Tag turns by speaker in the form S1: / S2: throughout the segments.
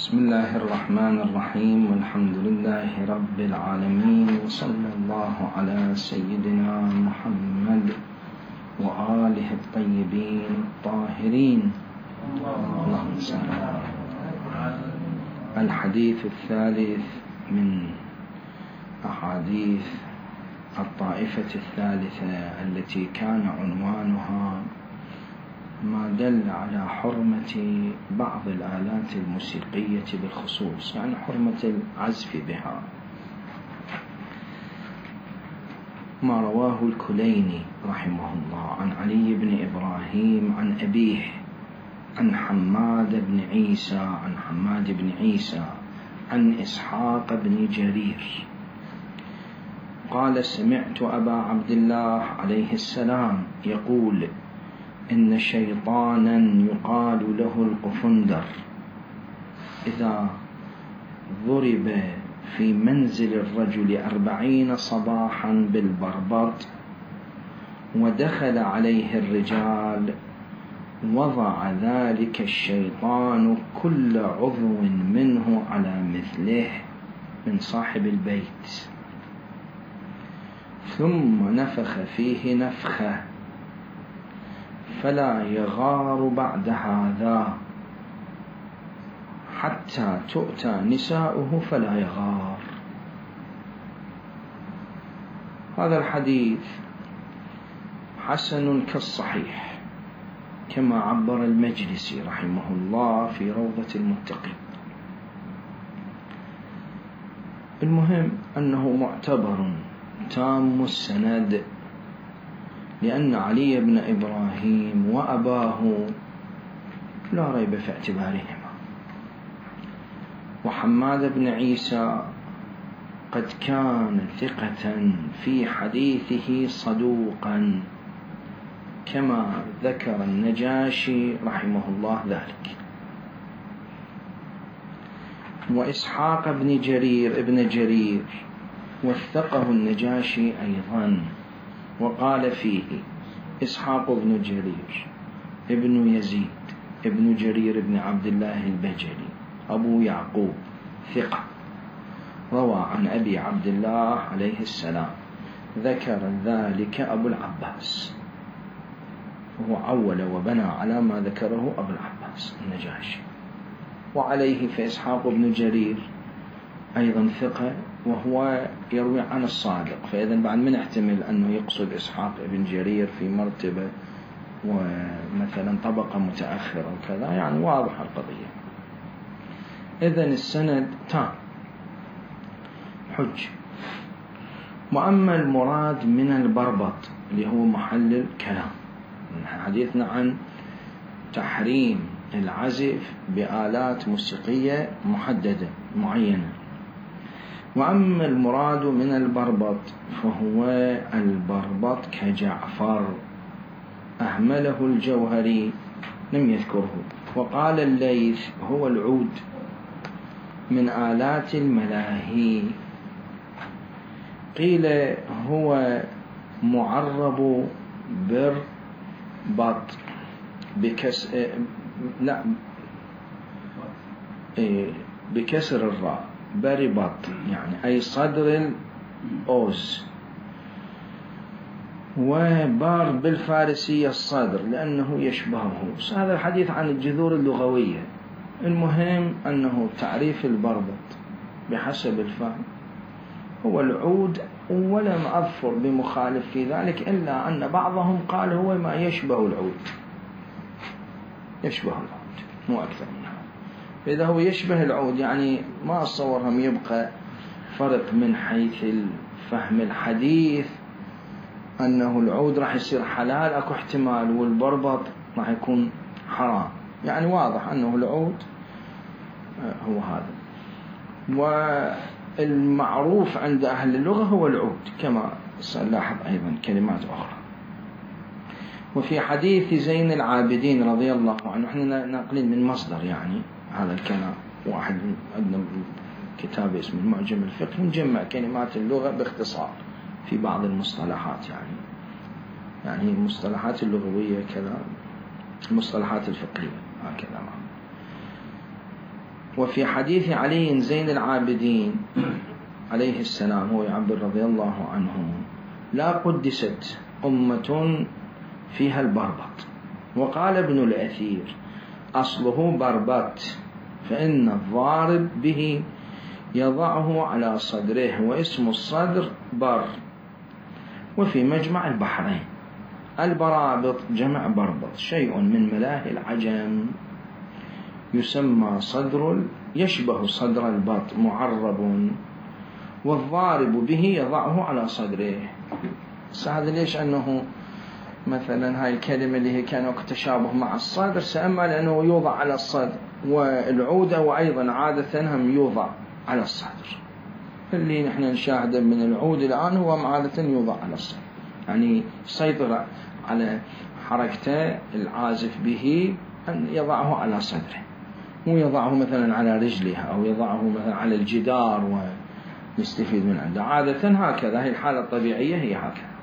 S1: بسم الله الرحمن الرحيم، والحمد لله رب العالمين، وصلى الله على سيدنا محمد وآله الطيبين الطاهرين. اللهم صل على الحديث الثالث من أحاديث الطائفة الثالثة التي كان عنوانها ما دل على حرمة بعض الآلات الموسيقية بالخصوص، يعني حرمة العزف بها. ما رواه الكليني رحمه الله عن علي بن إبراهيم عن أبيه عن حماد بن عيسى عن إسحاق بن جرير قال: سمعت أبا عبد الله عليه السلام يقول: إن شيطانا يقال له القفندر إذا ضرب في منزل الرجل 40 صباحا بالبربط ودخل عليه الرجال وضع ذلك الشيطان كل عضو منه على مثله من صاحب البيت، ثم نفخ فيه نفخة فلا يغار بعد هذا حتى تؤتى نساؤه فلا يغار. هذا الحديث حسن كالصحيح كما عبر المجلسي رحمه الله في روضة المتقين. المهم أنه معتبر تام السند، لأن علي بن إبراهيم وأباه لا ريب في اعتبارهما، وحماد بن عيسى قد كان ثقة في حديثه صدوقا كما ذكر النجاشي رحمه الله ذلك. وإسحاق بن جرير وثقه النجاشي أيضا، وقال فيه: إسحاق بن جرير ابن يزيد ابن جرير بن عبد الله البجلي أبو يعقوب ثقة، روى عن أبي عبد الله عليه السلام، ذكر ذلك أبو العباس، وهو عول وبنى على ما ذكره أبو العباس النجاشي. وعليه فإسحاق بن جرير أيضا ثقة، وهو يروي عن الصادق، فإذا بعد من احتمل أنه يقصد إسحاق بن جرير في مرتبة ومثلا طبقة متأخرة وكذا، يعني واضح القضية. إذن السند تام حج. وأما المراد من البربط اللي هو محل الكلام، حديثنا عن تحريم العزف بآلات موسيقية محددة معينة. وأما المراد من البربط فهو البربط كجعفر، أهمله الجوهري لم يذكره. وقال الليث: هو العود من آلات الملاهي. قيل هو معرب بربط بكسر الراء، بربط يعني أي صدر الأوز، وبار بالفارسية الصدر لأنه يشبهه. هذا الحديث عن الجذور اللغوية. المهم أنه تعريف البربط بحسب الفهم هو العود، ولم أظفر بمخالف في ذلك، إلا أن بعضهم قال هو ما يشبه العود، مو أكثر من هذا. إذا هو يشبه العود يعني ما أتصورهم يبقى فرق من حيث فهم الحديث أنه العود راح يصير حلال، أكو احتمال، والبربط راح يكون حرام. يعني واضح أنه العود هو هذا. والمعروف عند أهل اللغة هو العود، كما سنلاحظ أيضا كلمات أخرى. وفي حديث زين العابدين رضي الله عنه، احنا ناقلين من مصدر يعني هذا الكلام، واحد عندنا كتاب اسمه المعجم الفقهي مجمع كلمات اللغة باختصار في بعض المصطلحات، يعني المصطلحات اللغوية كذا، المصطلحات الفقهية هكذا. وفي حديث علي زين العابدين عليه السلام هو يعبر رضي الله عنه: لا قدست أمة فيها البربط. وقال ابن الأثير: أصله بربط، فإن الضارب به يضعه على صدره، واسم الصدر بر. وفي مجمع البحرين: البرابط جمع بربط، شيء من ملاهي العجم، يسمى صدر، يشبه صدر البط، معرب، والضارب به يضعه على صدره. هذا ليش؟ أنه مثلا هاي الكلمة اللي هي كانوا تشابه مع الصدر، سأما لأنه يوضع على الصدر، والعودة وأيضا عادة هم يوضع على الصدر. اللي نحن نشاهده من العود الآن هو عادة يوضع على الصدر، يعني يسيطر على حركته العازف به أن يضعه على صدره، مو يضعه مثلا على رجله أو يضعه مثلا على الجدار ونستفيد من عنده. عادة هكذا، هي الحالة الطبيعية هي هكذا.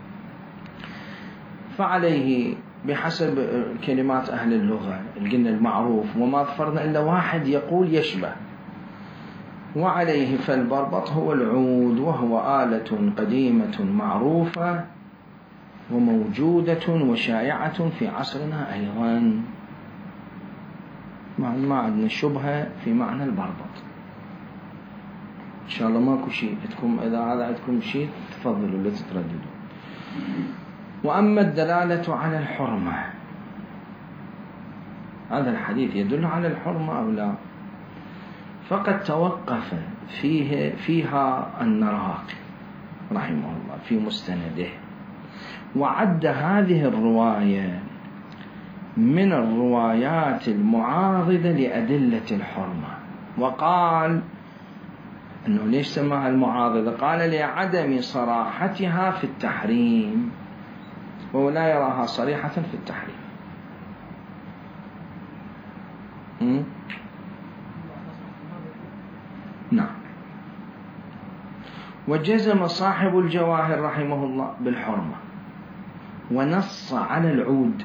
S1: فعليه بحسب كلمات أهل اللغة قلنا المعروف، وما فرضنا إلا واحد يقول يشبه. وعليه فالبربط هو العود، وهو آلة قديمة معروفة وموجودة وشائعة في عصرنا أيضا. ما عندنا شبهة في معنى البربط. إن شاء الله ماكو شيء عندكم، إذا هذا عندكم شيء تفضلوا لا تترددوا. وأما الدلالة على الحرمة، هذا الحديث يدل على الحرمة أو لا؟ فقد توقف فيها النراقي رحمه الله في مستنده، وعد هذه الرواية من الروايات المعارضة لأدلة الحرمة، وقال أنه ليش سماها المعارضة؟ قال: لعدم صراحتها في التحريم، وهو لا يراها صريحة في التحريم. نعم. وجزم صاحب الجواهر رحمه الله بالحرمة، ونص على العود،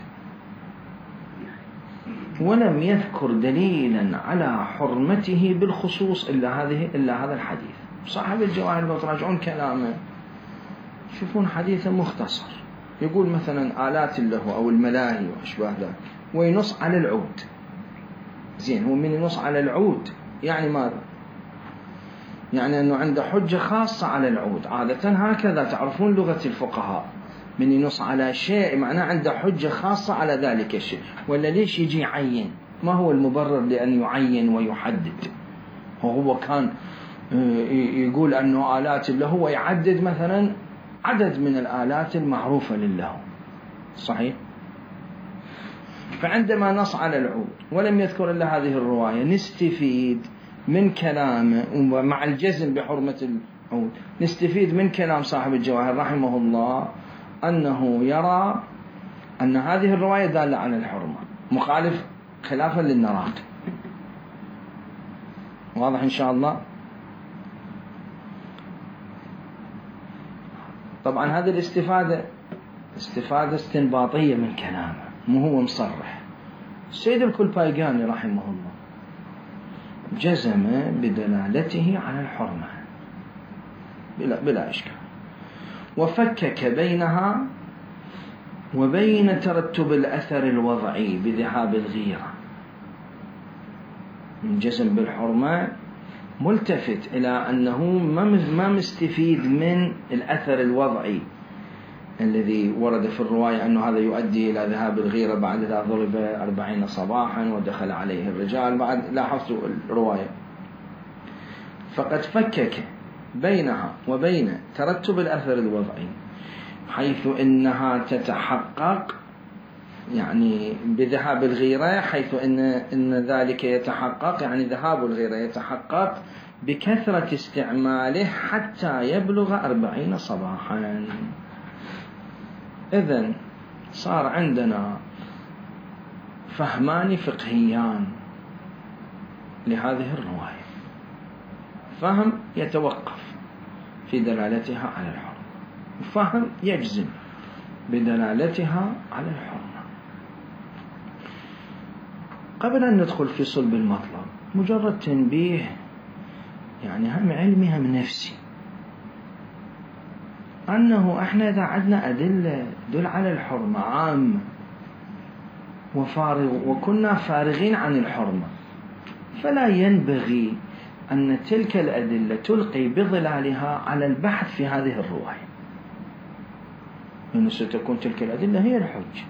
S1: ولم يذكر دليلا على حرمته بالخصوص إلا هذا الحديث. صاحب الجواهر لو تراجعون كلامه شوفون حديثه مختصر، يقول مثلا آلات اللهو أو الملاهي وأشباه ذلك، وينص على العود. زين، هو من ينص على العود يعني ماذا؟ يعني أنه عنده حجة خاصة على العود. عادة هكذا تعرفون لغة الفقهاء، من ينص على شيء معناه عنده حجة خاصة على ذلك الشيء. ولا ليش يجي يعين؟ ما هو المبرر لأن يعين ويحدد؟ وهو كان يقول أنه آلات اللهو، ويعدد مثلا عدد من الآلات المعروفة للهو، صحيح؟ فعندما نص على العود ولم يذكر إلا هذه الرواية، نستفيد من كلامه، ومع الجزم بحرمة العود نستفيد من كلام صاحب الجواهر رحمه الله أنه يرى أن هذه الرواية دالة على الحرمة، مخالف خلافا للنراقي. واضح إن شاء الله؟ طبعا هذه الاستفادة استنباطية من كلامه، مو هو مصرح. السيد الكلبايقاني رحمه الله جزم بدلالته على الحرمة بلا إشكال، وفكك بينها وبين ترتب الأثر الوضعي بذهاب الغيرة. من جزم بالحرمة ملتفت إلى أنه ما مستفيد من الأثر الوضعي الذي ورد في الرواية أنه هذا يؤدي إلى ذهاب الغيرة بعد إذا ضرب 40 صباحا ودخل عليه الرجال. بعد لاحظتوا الرواية، فقد فكك بينها وبين ترتب الأثر الوضعي، حيث إنها تتحقق يعني بذهاب الغيرة، حيث إن ذلك يتحقق، يعني ذهاب الغيرة يتحقق بكثرة استعماله حتى يبلغ 40 صباحا. إذن صار عندنا فهمان فقهيان لهذه الرواية. فهم يتوقف في دلالتها على الحرمة، وفهم يجزم بدلالتها على الحرمة. قبل أن ندخل في صلب المطلب مجرد تنبيه، يعني هم علمي هم نفسي، أنه إحنا إذا عندنا أدلة تدل على الحرمة عامة وكنا فارغين عن الحرمة، فلا ينبغي أن تلك الأدلة تلقي بظلالها على البحث في هذه الرواية، لأنه ستكون تلك الأدلة هي الحجة.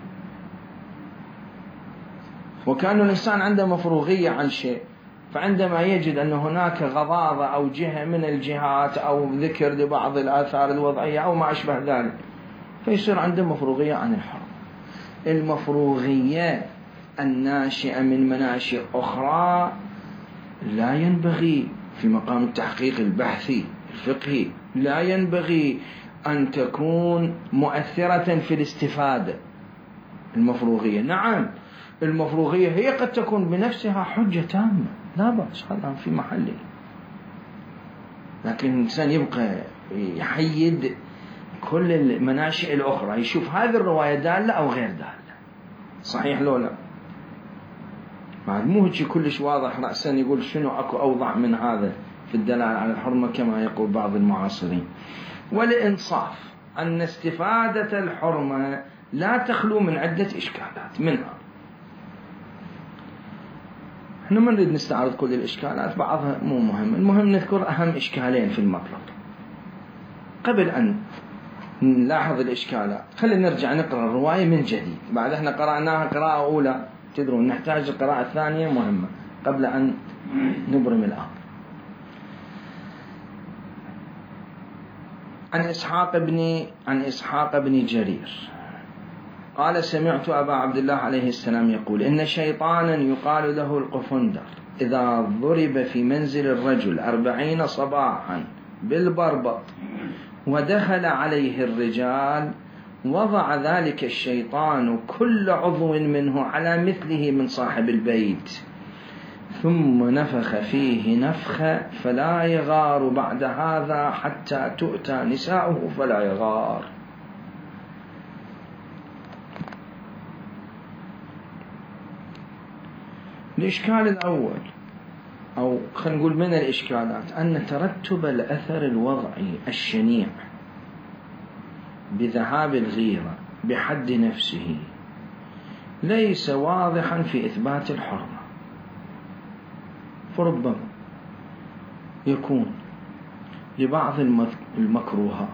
S1: وكأن الإنسان عنده مفروغية عن شيء، فعندما يجد أن هناك غضاضة أو جهة من الجهات أو ذكر لبعض الآثار الوضعية أو ما أشبه ذلك، فيصير عنده مفروغية عن الحرم. المفروغية الناشئة من مناشئ أخرى لا ينبغي في مقام التحقيق البحثي الفقهي، لا ينبغي أن تكون مؤثرة في الاستفادة. المفروغية نعم، المفروغية هي قد تكون بنفسها حجة تامة، لا بأس، هذا في محله، لكن الإنسان يبقى يحيد كل المناشئ الأخرى، يشوف هذه الرواية دالة أو غير دالة، صحيح لو لا؟ مو هيك كلش واضح رأسا يقول شنو أكو أوضح من هذا في الدلالة على الحرمة كما يقول بعض المعاصرين. والإنصاف أن استفادة الحرمة لا تخلو من عدة إشكالات، منها احنا ما نريد نستعرض كل الإشكالات، بعضها مو مهم، المهم نذكر أهم إشكالين في المطلب قبل أن نلاحظ الإشكالات. خلينا نرجع نقرأ الرواية من جديد، بعد احنا قرأناها قراءة أولى، تدرون نحتاج القراءة الثانية مهمة قبل أن نبرم الآن. عن إسحاق بن جرير قال: سمعت أبا عبد الله عليه السلام يقول: إن شيطانا يقال له القفندر إذا ضرب في منزل الرجل 40 صباحا بالبربط ودخل عليه الرجال وضع ذلك الشيطان كل عضو منه على مثله من صاحب البيت، ثم نفخ فيه نفخة فلا يغار بعد هذا حتى تؤتى نساؤه فلا يغار. الإشكال الأول، أو خلينا نقول من الإشكالات، أن ترتب الأثر الوضعي الشنيع بذهاب الغيرة بحد نفسه ليس واضحا في إثبات الحرمة، فربما يكون لبعض المكروهات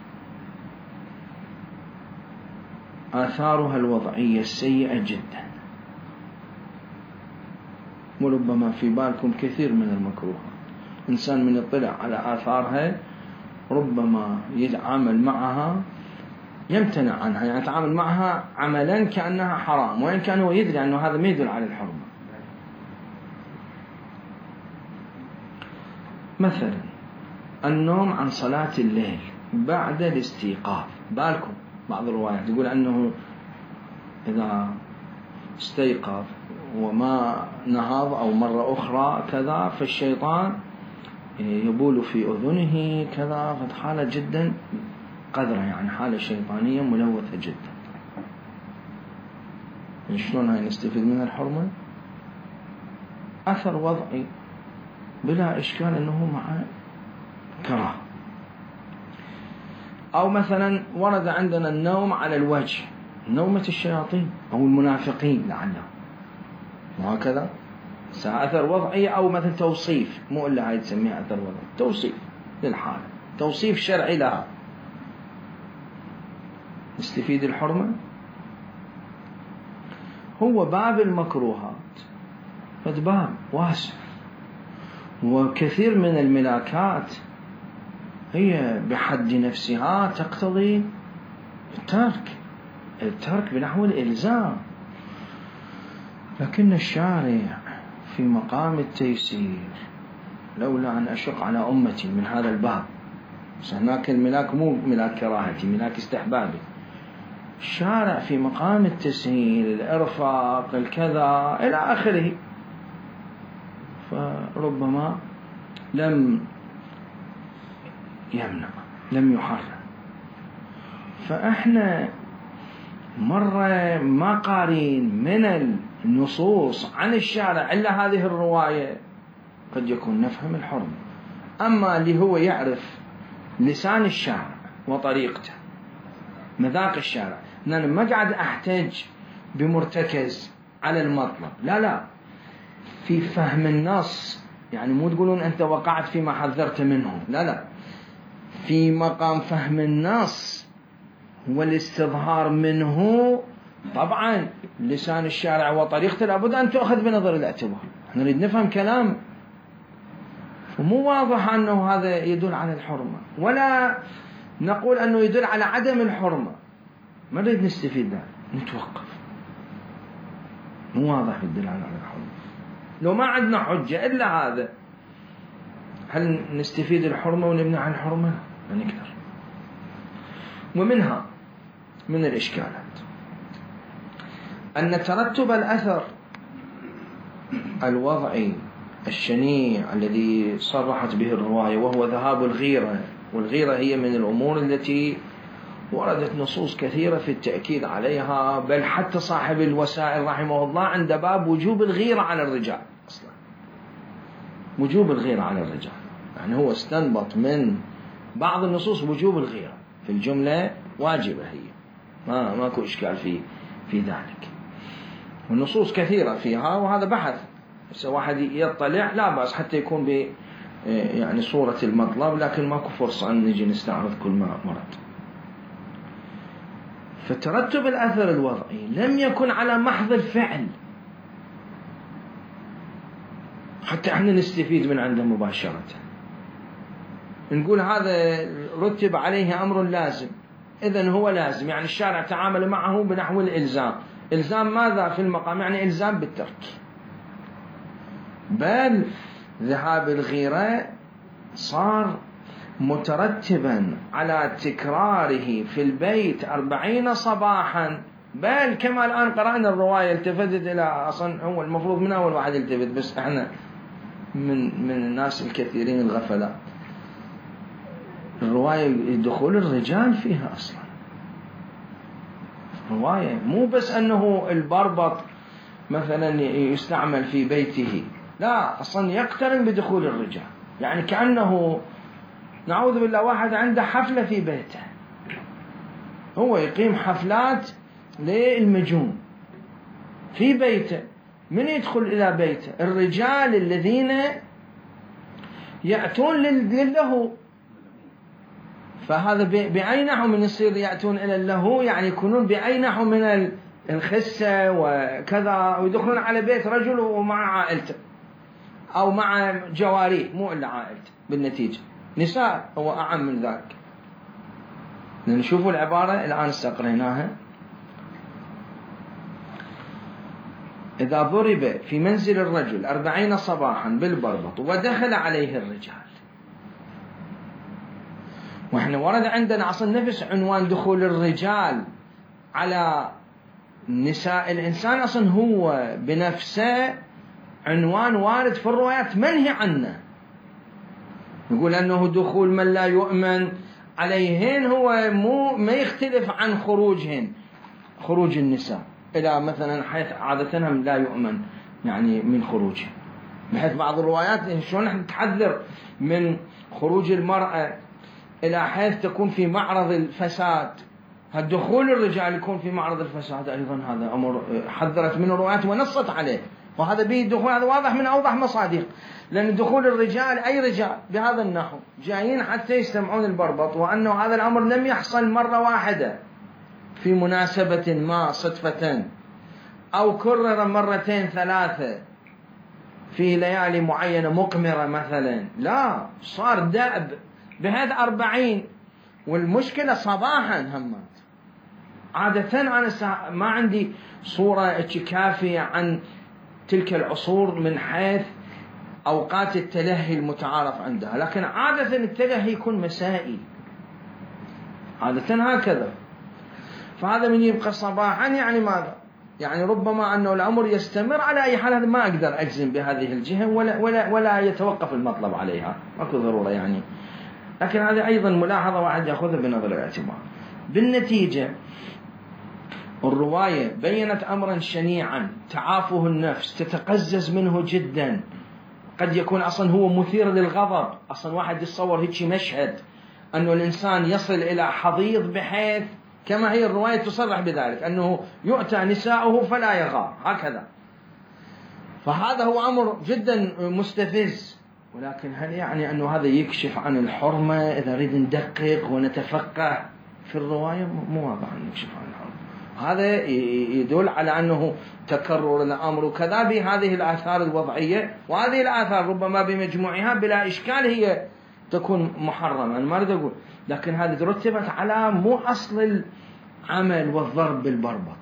S1: آثارها الوضعية السيئة جدا، وربما في بالكم كثير من المكروهات إنسان من يطلع على آثارها ربما يتعامل معها يمتنع عنها، يعني يتعامل معها عملا كأنها حرام، وإن كان هو يدري أنه هذا ما يدل على الحرمة. مثلا النوم عن صلاة الليل بعد الاستيقاظ، بالكم بعض الروايات يقول أنه إذا استيقظ وما نهض أو مرة أخرى كذا فالشيطان يبول في أذنه كذا، حالة جدا قذرة، يعني حالة شيطانية ملوثة جدا. شلون هاي نستفيد من الحرمة؟ أثر وضعي بلا إشكال أنه مع كراهة. أو مثلا ورد عندنا النوم على الوجه، نومة الشياطين أو المنافقين لعلهم، وهكذا أثر وضعي. أو مثلا توصيف، مو إلا هاي تسميها أثر وضعي، توصيف للحالة، توصيف شرعي لها، نستفيد الحرمة. هو باب المكروهات باب واسع، وكثير من الملاكات هي بحد نفسها تقتضي الترك بنحو الإلزام، لكن الشارع في مقام التيسير لولا أن أشق على أمتي من هذا الباب، هناك الملاك مو ملاك كراهتي، ملاك استحبابي، الشارع في مقام التسهيل الإرفاق الكذا إلى آخره، فربما لم يمنع لم يحرم. فإحنا مرة ما قارين من النصوص عن الشارع إلا هذه الرواية، قد يكون نفهم الحرمة. أما اللي هو يعرف لسان الشارع وطريقته، مذاق الشارع، أنا ما قاعد أحتاج بمرتكز على المطلب، لا، في فهم النص. يعني مو تقولون أنت وقعت فيما حذرت منه، لا، في مقام فهم النص والاستظهار منه. طبعا لسان الشارع وطريقته لابد أن تأخذ بنظر الاعتبار. نريد نفهم كلام ومو واضح أنه هذا يدل على الحرمة، ولا نقول أنه يدل على عدم الحرمة، ما نريد نستفيد ذلك، نتوقف. مو واضح يدل على الحرمة، لو ما عندنا حجة إلا هذا، هل نستفيد الحرمة ونبني عن الحرمة؟ ما نقدر. ومنها من الإشكالات أن ترتب الأثر الوضعي الشنيع الذي صرحت به الرواية، وهو ذهاب الغيرة، والغيرة هي من الأمور التي وردت نصوص كثيرة في التأكيد عليها، بل حتى صاحب الوسائل رحمه الله عند باب وجوب الغيرة على الرجال. أصلا وجوب الغيرة على الرجال، يعني هو استنبط من بعض النصوص وجوب الغيرة، في الجملة واجبة هي، ماكو إشكال في ذلك، والنصوص كثيرة فيها، وهذا بحث بس واحد يطلع لا بأس حتى يكون ب يعني صورة المطلب، لكن ماكو فرصة أن نجي نستعرض كل ما ورد. فترتب الأثر الوضعي لم يكن على محض الفعل حتى احنا نستفيد من عنده مباشرة، نقول هذا رتب عليه أمر لازم، إذن هو لازم، يعني الشارع تعامل معه بنحو الإلزام. إلزام ماذا في المقام؟ يعني إلزام بالترك. بل ذهاب الغيرة صار مترتبا على تكراره في البيت 40 صباحا، بل كما الآن قرأنا الرواية التفتت إلى أصلا هو المفروض من أول واحد يلتفت، بس احنا من الناس الكثيرين الغفلات، الرواية دخول الرجال فيها أصلا. رواية مو بس أنه البربط مثلا يستعمل في بيته، لا، أصلا يقترن بدخول الرجال، يعني كأنه نعوذ بالله واحد عنده حفلة في بيته، هو يقيم حفلات للمجون في بيته. من يدخل إلى بيته؟ الرجال الذين يأتون للهو، فهذا بأي نحو من يصير يأتون إلى اللهو؟ يعني يكونون بأي نحو من الخسة وكذا، ويدخلون على بيت رجل ومع عائلته أو مع جواريه، مو إلا عائلته، بالنتيجة نساء هو أعم من ذلك. نشوفوا العبارة الآن استقريناها: إذا ضرب في منزل الرجل 40 صباحا بالبربط ودخل عليه الرجال. وإحنا ورد عندنا أصلا نفس عنوان دخول الرجال على نساء الإنسان، أصلا هو بنفسه عنوان وارد في الروايات منهي عنه. يقول أنه دخول من لا يؤمن عليهن، هو ما يختلف عن خروجهن، خروج النساء إلى مثلا حيث عادتهم لا يؤمن يعني من خروجهن، بحيث بعض الروايات شلون نحن نتحذر من خروج المرأة إلى حيث تكون في معرض الفساد. الدخول الرجال يكون في معرض الفساد أيضا، هذا أمر حذرت من الروايات ونصت عليه، وهذا به دخول، هذا واضح من أوضح مصادق، لأن دخول الرجال أي رجال بهذا النحو جايين حتى يستمعون البربط، وأنه هذا الأمر لم يحصل مرة واحدة في مناسبة ما صدفة، أو كرر مرتين ثلاثة في ليالي معينة مقمرة مثلا، لا، صار دأب بهذا 40. والمشكلة صباحا همات. عادة أنا ما عندي صورة كافية عن تلك العصور من حيث أوقات التلهي المتعارف عندها، لكن عادة التلهي يكون مسائي، عادة هكذا. فهذا من يبقى صباحا يعني ماذا؟ يعني ربما أنه الأمر يستمر. على أي حال هذا ما أقدر أجزم بهذه الجهة ولا يتوقف المطلب عليها، ماكو ضرورة يعني، لكن هذه أيضا ملاحظة واحد يأخذها بنظر الاعتبار. بالنتيجة الرواية بيّنت أمرا شنيعا تعافه النفس، تتقزز منه جدا، قد يكون أصلا هو مثير للغضب. أصلا واحد يتصور هيك مشهد أنه الإنسان يصل إلى حضيض بحيث كما هي الرواية تصرح بذلك أنه يؤتى نساؤه فلا يغار هكذا. فهذا هو أمر جدا مستفز. ولكن هل يعني أنه هذا يكشف عن الحرمة؟ إذا نريد ندقق ونتفقه في الرواية مو واضح أن يكشف عن الحرمة. هذا يدل على أنه تكرر الأمر. وكذا بهذه الآثار الوضعية، وهذه الآثار ربما بمجموعها بلا إشكال هي تكون محرمة، أنا ما أريد أقول، لكن هذه ترتبت على مو أصل العمل والضرب بالبربط.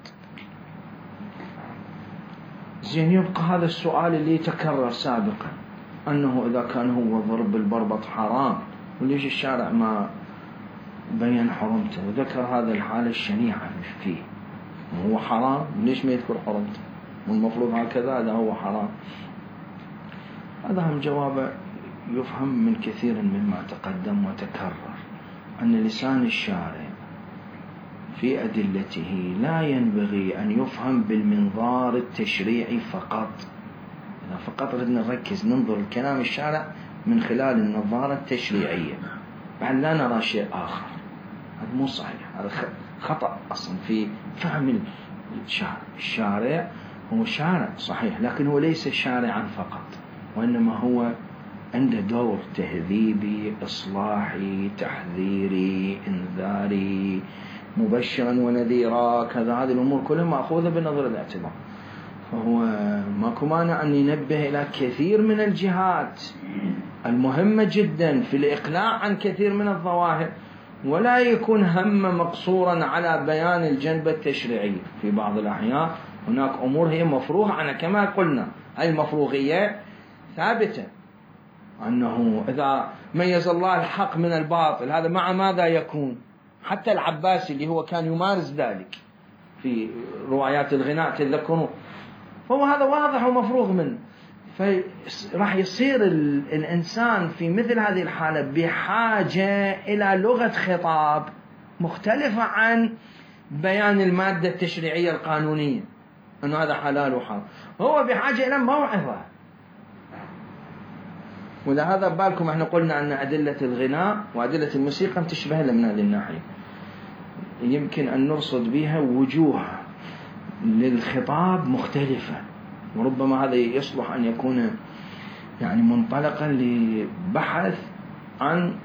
S1: زين، يبقى هذا السؤال اللي تكرر سابقا، أنه إذا كان هو ضرب بالبربط حرام، وليش الشارع ما بين حرمته وذكر هذا الحالة الشنيعة فيه؟ هو حرام، ليش ما يذكر حرمته؟ والمفروض هكذا، هذا هو حرام. هذا هم جواب يفهم من كثير مما تقدم وتكرر، أن لسان الشارع في أدلته لا ينبغي أن يفهم بالمنظار التشريعي فقط. إذا فقط ردنا نركز ننظر الكلام الشارع من خلال النظارة التشريعية بعد لا نرى شيء آخر، هذا مو صحيح، هذا خطأ أصلا في فهم الشارع. الشارع هو شارع صحيح، لكن هو ليس شارعا فقط، وإنما هو عنده دور تهذيبي، إصلاحي، تحذيري، إنذاري، مبشرا ونذيرا، كذا. هذه الأمور كلها مأخوذة بنظر الاعتبار. فهو ماكو مانع أن ينبه إلى كثير من الجهات المهمة جدا في الإقلاع عن كثير من الظواهر، ولا يكون هم مقصورا على بيان الجنبة التشريعية. في بعض الأحيان هناك أمور هي مفروغ عنها، كما قلنا هاي المفروغية ثابتة، أنه إذا ميز الله الحق من الباطل، هذا مع ماذا يكون؟ حتى العباسي اللي هو كان يمارس ذلك في روايات الغناء تذكرون، فهو هذا واضح ومفروغ منه. فراح يصير الإنسان في مثل هذه الحالة بحاجة إلى لغة خطاب مختلفة عن بيان المادة التشريعية القانونية، أنه هذا حلال وحرام. هو بحاجة إلى موعظة. ولهذا بالكم احنا قلنا أن أدلة الغناء وأدلة الموسيقى تشبه من هذه الناحية، يمكن أن نرصد بها وجوه للخطاب مختلفة، وربما هذا يصلح أن يكون يعني منطلقا لبحث عن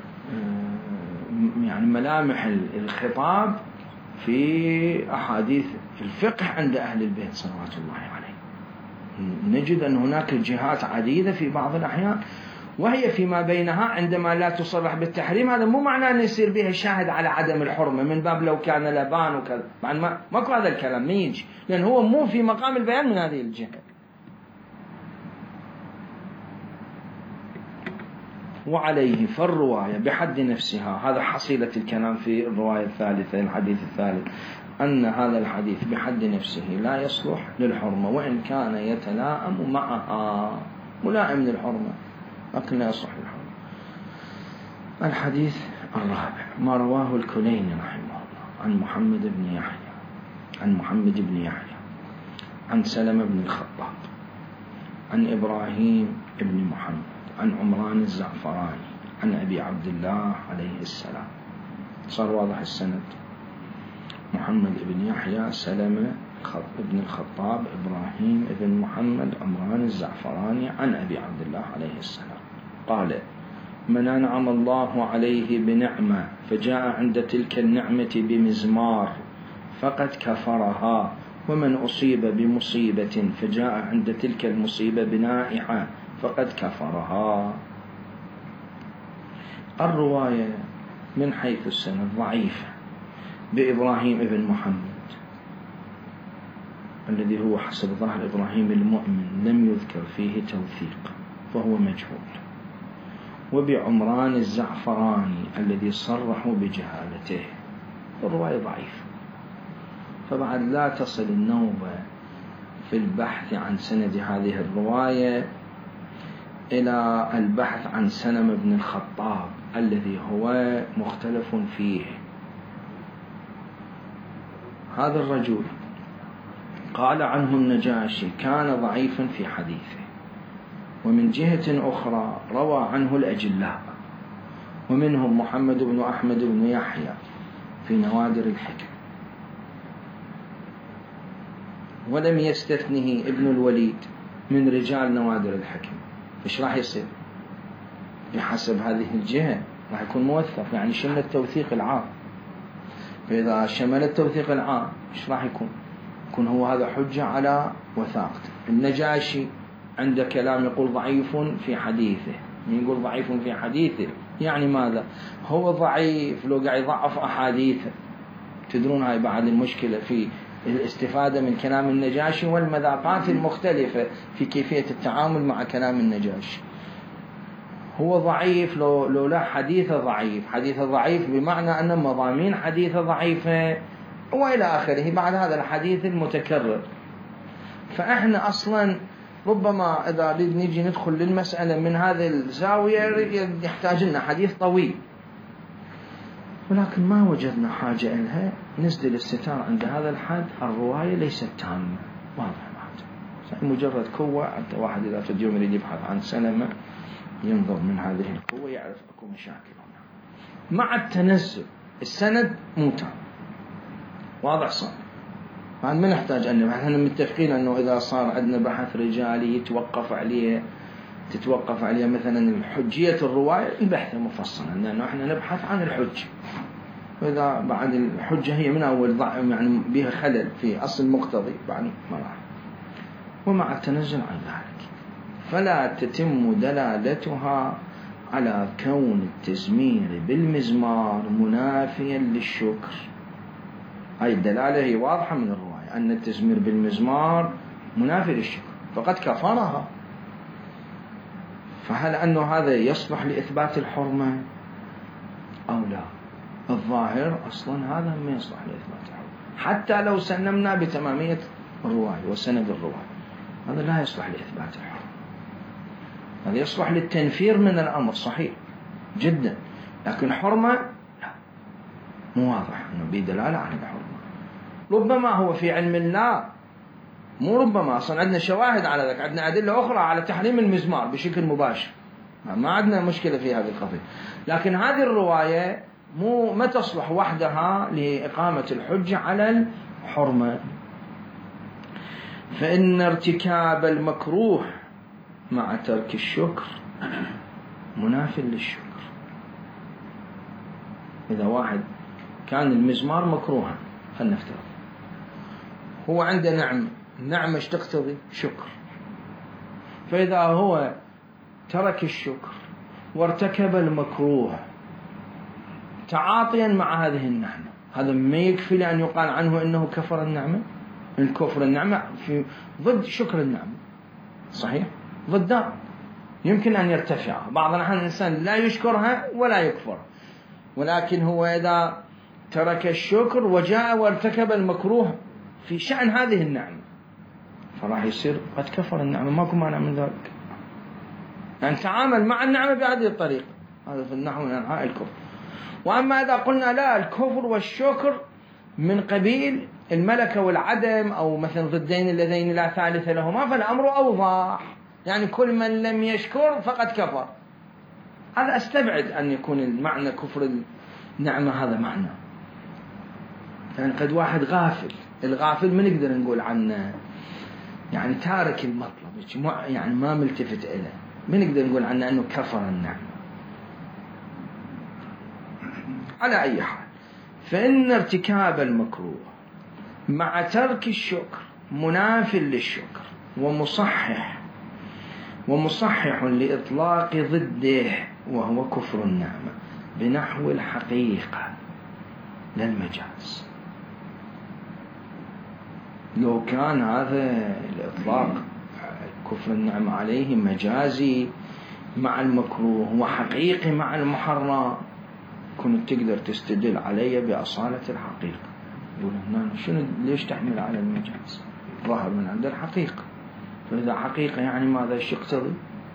S1: يعني ملامح الخطاب في أحاديث الفقه عند أهل البيت صلوات الله عليه. نجد أن هناك جهات عديدة في بعض الأحيان، وهي فيما بينها عندما لا تصرح بالتحريم، هذا مو معناه أن يصير بها شاهد على عدم الحرمة من باب لو كان لبان وكذا، مع ماكو هذا الكلام، ما يجي، لأن هو مو في مقام البيان من هذه الجهة. وعليه فالرواية بحد نفسها، هذا حصيلة الكلام في الرواية الثالثة، الحديث الثالث، أن هذا الحديث بحد نفسه لا يصلح للحرمة، وإن كان يتلائم معها، ملائم للحرمة لكن لا يصلح للحرمة. الحديث الرابع ما رواه الكليني رحمه الله عن محمد بن يحيى عن سلمة بن الخطاب عن إبراهيم بن محمد عن عمران الزعفراني عن أبي عبد الله عليه السلام. صار واضح السند، محمد بن يحيى، سلمة بن الخطاب، إبراهيم بن محمد، عمران الزعفراني عن أبي عبد الله عليه السلام قال: من أنعم الله عليه بنعمة فجاء عند تلك النعمة بمزمار فقد كفرها، ومن أصيب بمصيبة فجاء عند تلك المصيبة بنائحة فقد كفرها. الرواية من حيث السند ضعيفة بإبراهيم بن محمد الذي هو حسب ظاهر إبراهيم المؤمن لم يذكر فيه توثيق فهو مجهول، وبعمران الزعفراني الذي صرحوا بجهالته، الرواية ضعيفة. فبعد لا تصل النوبة في البحث عن سند هذه الرواية إلى البحث عن سلمة بن الخطاب الذي هو مختلف فيه. هذا الرجل قال عنه النجاشي كان ضعيفا في حديثه، ومن جهة أخرى روى عنه الأجلاء، ومنهم محمد بن أحمد بن يحيى في نوادر الحكم، ولم يستثنه ابن الوليد من رجال نوادر الحكم. إيش راح يصير بحسب هذه الجهة؟ راح يكون موثق، يعني شمل التوثيق العام. فإذا شمل التوثيق العام إيش راح يكون هو هذا حجة على وثاقته. النجاشي عند كلام يقول ضعيف في حديثه، يقول ضعيف في حديثه يعني ماذا؟ هو ضعيف لو قاعد يضعف أحاديثه. تدرون هاي بعد المشكلة في الاستفادة من كلام النجاشي والمذاقات المختلفة في كيفية التعامل مع كلام النجاشي. هو ضعيف لو لا حديثه ضعيف، حديثه ضعيف بمعنى أن مضامين حديثه ضعيفة وإلى آخره بعد هذا الحديث المتكرر. فإحنا أصلا ربما إذا نيجي ندخل للمسألة من هذه الزاوية يحتاج لنا حديث طويل، ولكن ما وجدنا حاجة إلها. نسدل الستار عند هذا الحد. الرواية ليست تامة، واضح بعد مجرد قوة. حتى واحد إذا تديوم يريد يبحث عن سلمة ينظر من هذه القوة يعرف أكو مشاكل هنا. مع التنزل السند مو تام، واضح صار. بعد ما نحتاج أن احنا متفقين أنه إذا صار عندنا بحث رجالي تتوقف عليه مثلا حجية الرواية، البحث مفصلا لأنه احنا نبحث عن الحجة. وإذا بعد الحجة هي من أول يعني بها خلل في أصل مقتضي بعد ما راح. ومع التنزل عن ذلك فلا تتم دلالتها على كون التزمير بالمزمار منافيا للشكر. هاي الدلالة هي واضحة من الرواية أن التزمير بالمزمار منافي للشكر، فقد كفرها. فهل أنه هذا يصلح لإثبات الحرمة أو لا؟ الظاهر أصلا هذا ما يصلح لإثبات الحرمة، حتى لو سلمنا بتمامية الرواية وسند الرواية، هذا لا يصلح لإثبات الحرمة. هذا يصلح للتنفير من الأمر صحيح جدا، لكن حرمة لا، مو واضح أنه بدلالة على الحرمة. ربما هو في علم الله، مو ربما، أصلا عندنا شواهد على ذلك، عندنا أدلة أخرى على تحريم المزمار بشكل مباشر، ما عندنا مشكلة في هذه القضية. لكن هذه الرواية ما تصلح وحدها لإقامة الحجة على الحرمة. فإن ارتكاب المكروه مع ترك الشكر مناف للشكر. إذا واحد كان المزمار مكروها، خلنا نفترض هو عنده نعمة ايش تقتضي؟ شكر. فإذا هو ترك الشكر وارتكب المكروه تعاطيا مع هذه النعمة، هذا ما يكفي لأن يقال عنه إنه كفر النعمة. الكفر النعمة في ضد شكر النعمة، صحيح، ضدها يمكن أن يرتفع. بعض الأحيان الإنسان لا يشكرها ولا يكفر، ولكن هو إذا ترك الشكر وجاء وارتكب المكروه في شأن هذه النعمة فراح يصير قد كفر النعمة، ماكو مانع من ذلك. يعني تعامل مع النعمة بهذه الطريقة، هذا في النحو من أنواع الكفر. وأما إذا قلنا لا، الكفر والشكر من قبيل الملكة والعدم، أو مثلا ضدين اللذين لا ثالث لهما، فالأمر أوضح. يعني كل من لم يشكر فقد كفر. هذا أستبعد أن يكون المعنى كفر النعمة هذا معنى. يعني قد واحد غافل، الغافل من نقدر نقول عنه يعني تارك المطلب، يعني ما ملتفت إليه، من نقدر نقول عنه أنه كفر النعمة. على أي حال، فإن ارتكاب المكروه مع ترك الشكر مناف للشكر ومصحح لإطلاق ضده، وهو كفر النعمة بنحو الحقيقة للمجاز. لو كان هذا الإطلاق كفر النعمة عليه مجازي مع المكروه وحقيقي مع المحرم، كنت تقدر تستدل عليه بأصالة الحقيقة. يقول هنا شنو ليش تحمل على المجاز؟ ظهر من عند الحقيقة. فإذا حقيقة يعني ماذا يقتضي؟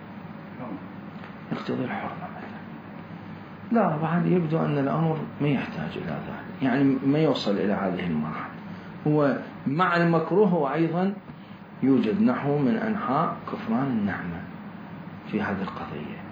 S1: يقتضي الحرمة مثلا. لا، بعد يبدو أن الأمر ما يحتاج إلى ذلك، يعني ما يوصل إلى هذه المرحلة. هو مع المكروه هو أيضا يوجد نحو من أنحاء كفران النعمة، في هذه القضية.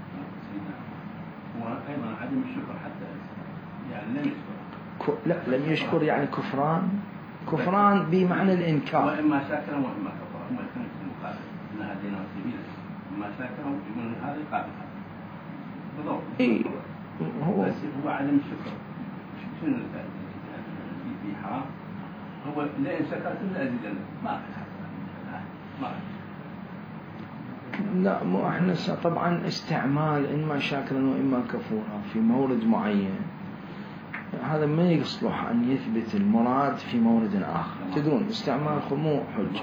S2: وأيضا عدم الشكر حتى يعني لم يشكر،
S1: لا لم يشكر يعني كفران بمعنى الإنكار.
S2: وإما شاكرا وإما كفرا، هم الاثنين في المقابل، إن هديناه سبيلا، إما شاكرا يقول هذا قابل بالضبط.
S1: إيه
S2: هو عدم الشكر شنو في حرام، هو لئن شكرت لأزيدنكم ما
S1: لا مو احنا طبعا استعمال إما شاكرا وإما كفورا في مورد معين، هذا ما يصلح أن يثبت المراد في مورد آخر. تدرون استعمال مو حج.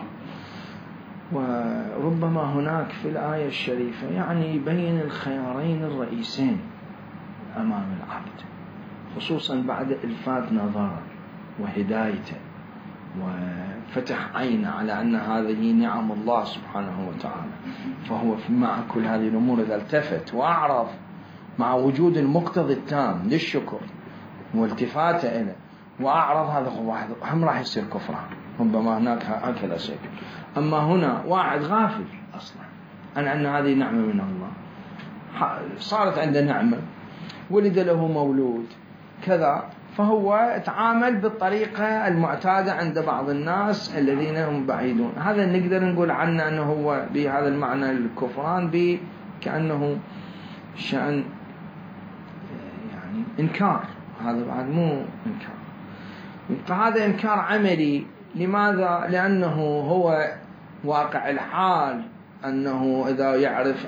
S1: وربما هناك في الآية الشريفة يعني يبين الخيارين الرئيسين أمام العبد، خصوصا بعد إلفات نظر وهدايته وفتح عينه على أن هذه نعم الله سبحانه وتعالى. فهو مع كل هذه الأمور إذا التفت وأعرف مع وجود المقتضى التام للشكر والتفاته إليه وأعرض، هذا واحد هم راح يصير كفران. ربما هناك هكذا شيء. أما هنا واحد غافل أصلا أن هذه نعمة من الله، صارت عنده نعمة، ولد له مولود كذا، فهو تعامل بالطريقة المعتادة عند بعض الناس الذين هم بعيدون. هذا نقدر نقول عنه أنه هو بهذا المعنى الكفران كأنه شأن يعني إنكار. هذا بعد مو إنكار، هذا إنكار عملي. لماذا؟ لأنه هو واقع الحال أنه إذا يعرف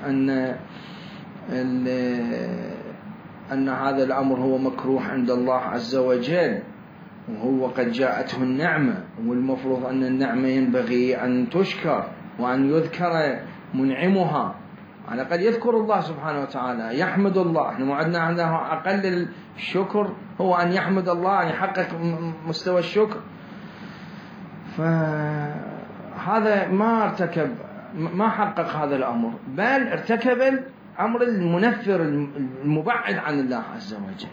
S1: أن هذا الأمر هو مكروه عند الله عز وجل، وهو قد جاءته النعمة، والمفروض أن النعمة ينبغي أن تشكر وأن يذكر منعمها، على الأقل يذكر الله سبحانه وتعالى، يحمد الله. احنا موعدنا عنده أقل الشكر هو أن يحمد الله، أن يحقق مستوى الشكر. فهذا ما حقق هذا الأمر، بل ارتكب الأمر المنفر المبعد عن الله عز وجل.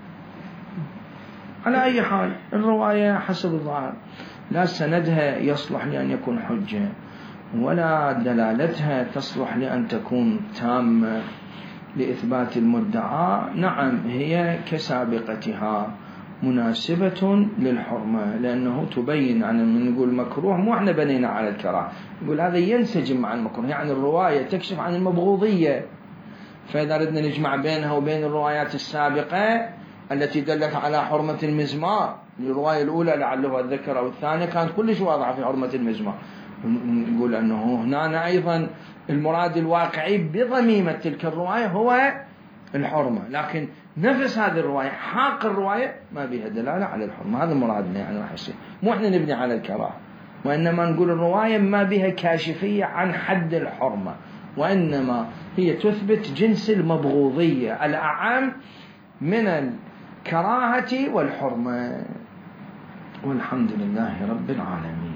S1: على أي حال الرواية حسب الظاهر لا سندها يصلح لأن يكون حجة، ولا دلالتها تصلح لأن تكون تامة لإثبات المدعى. نعم هي كسابقتها مناسبة للحرمة، لأنه تبين عن من نقول مكروه، مو احنا بنينا على الكراهة، نقول هذا ينسجم مع المكروه، يعني الرواية تكشف عن المبغوضية. فإذا ردنا نجمع بينها وبين الروايات السابقة التي دلت على حرمة المزمار، الرواية الأولى لعله الذكر أو الثانية كانت كلش واضحة في حرمة المزمار، نقول أنه هنا أيضا المراد الواقعي بضميمة تلك الرواية هو الحرمة، لكن نفس هذه الرواية حاق الرواية ما بها دلالة على الحرمة. هذا مرادنا يعني راح يصير، مو احنا نبني على الكراهة، وإنما نقول الرواية ما بها كاشفية عن حد الحرمة، وإنما هي تثبت جنس المبغوضية الأعم من الكراهة والحرمة. والحمد لله رب العالمين.